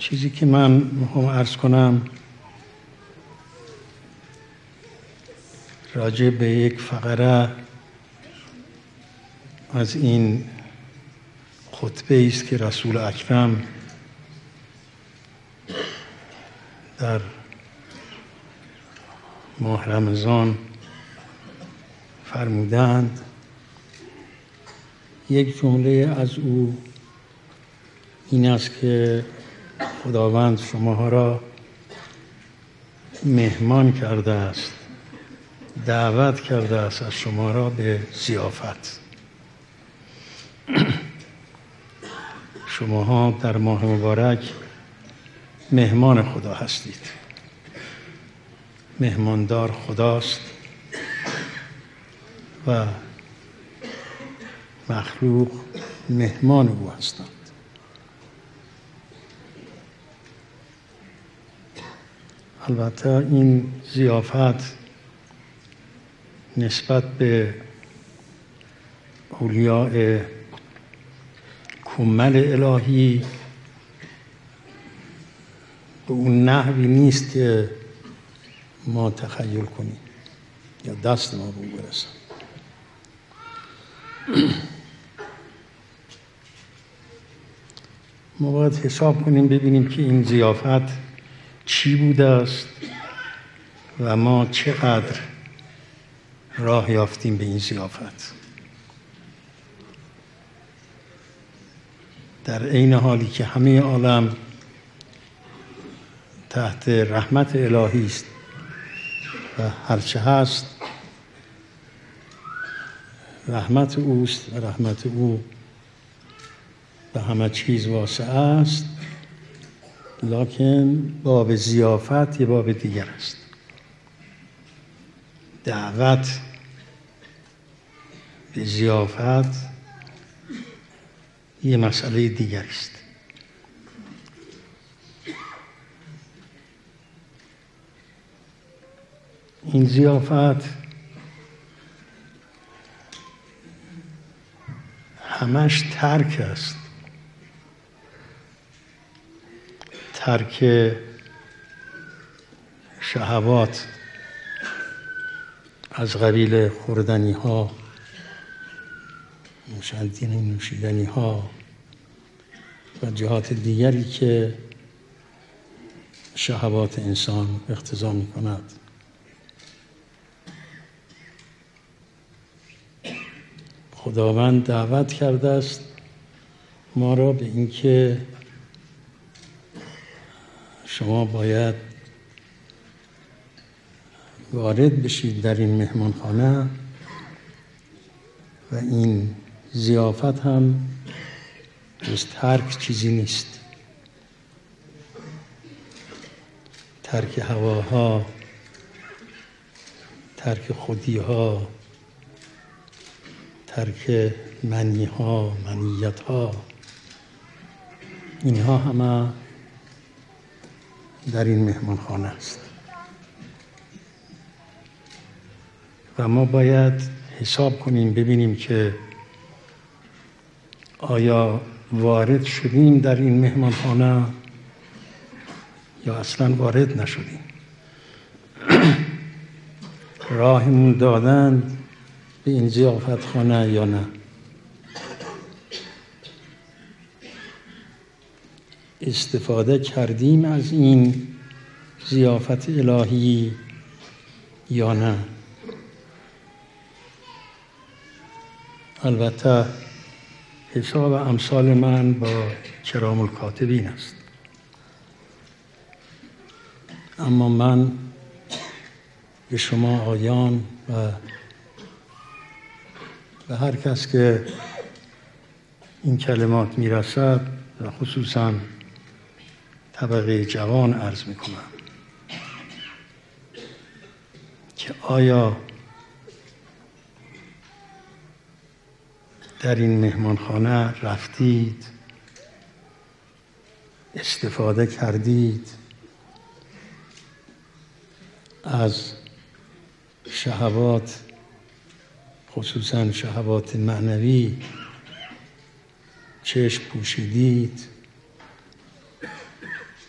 چیزی که من میخوام عرض کنم راجع به یک فقره از این خطبه است که رسول اکرم در ماه رمضان فرمودند. یک جمله از او این است که خداوند شماها را مهمان کرده است، دعوت کرده است از شما را به ضیافت. شماها در ماه مبارک مهمان خدا هستید. مهماندار خداست و مخلوق مهمان او هستند. البته این ضیافت نسبت به اولیاء کمل الهی به اون نحوی نیست که ما تخیل کنیم یا دست ما به او برسن. ما باید حساب کنیم ببینیم که این ضیافت چی بوده است و ما چقدر راه یافتیم به این ضیافت. در عین حالی که همه عالم تحت رحمت الهی است و هرچه هست رحمت اوست و رحمت او به همه چیز واسع است، لکن باب ضیافت یه باب دیگر است. دعوت به ضیافت یه مسئله دیگر است. این ضیافت همش ترک است، ترک شهوات از قبیل خوردنی ها، نوشیدنی ها و جهات دیگری که شهوات انسان اقتضا می کند. خداوند دعوت کرده است ما را به اینکه شما باید وارد بشید در این مهمانخانه و این ضیافت هم جز ترک چیزی نیست. ترک هواها، ترک خودیها، ترک منیها، منیتها، اینها همه در این مهمانخانه است و ما باید حساب کنیم ببینیم که آیا وارد شدیم در این مهمانخانه یا اصلا وارد نشدیم. راهمون دادند به این ضیافت خانه یا نه. استفاده کردیم از این ضیافت الهی یا نه. البته حساب امثال من با کرام الکاتبین است، اما من به شما آیان و به هر کس که این کلمات میرسد و خصوصا طبقه جوان عرض میکنم که آیا در این مهمانخانه رفتید، استفاده کردید از شهوات، خصوصا شهوات معنوی، چشم پوشیدید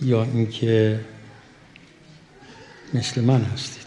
یا اینکه مثل من هستید؟